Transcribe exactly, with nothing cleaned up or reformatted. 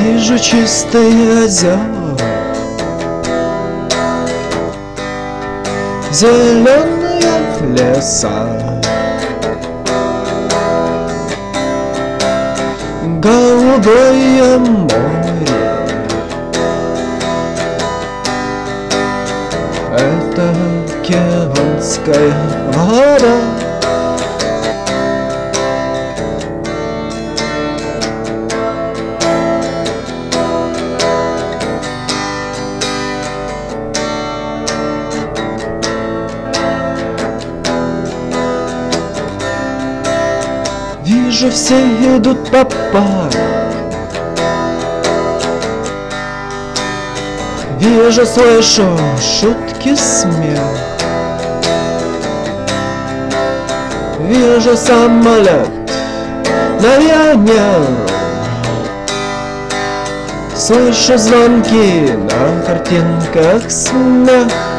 Вижу чистые озера, зеленые леса, голубое море. Это океанская вода. Вижу, все идут по пару. Вижу, слышу шутки, смех. Вижу самолет на ветер. Слышу звонки на картинках, смех.